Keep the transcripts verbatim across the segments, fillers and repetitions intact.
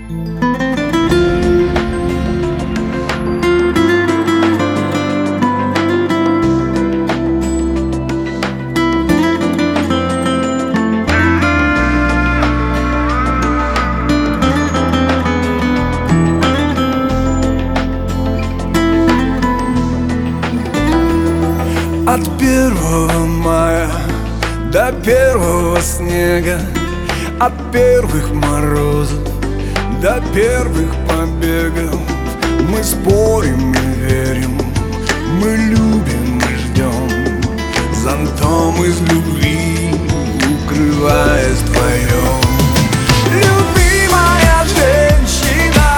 От первого мая до первого снега, от первых морозов до первых побегов. Мы спорим и верим, мы любим и ждем, зонтом из любви укрываясь вдвоем. Любимая женщина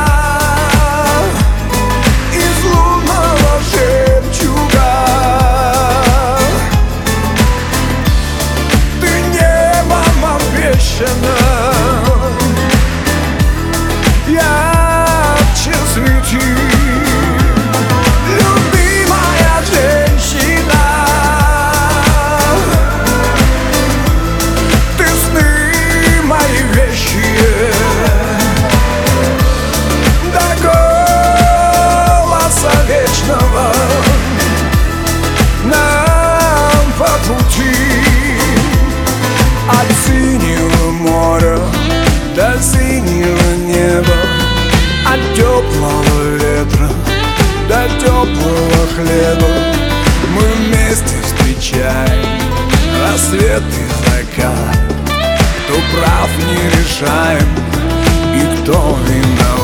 из лунного жемчуга, ты небом обещана, ярче свети. Любимая женщина, ты сны мои вещие, до голоса вечного нам по пути. От синего моря до синего неба, от теплого ветра до теплого хлеба. Мы вместе встречаем рассвет и закат, кто прав не решаем и кто виноват.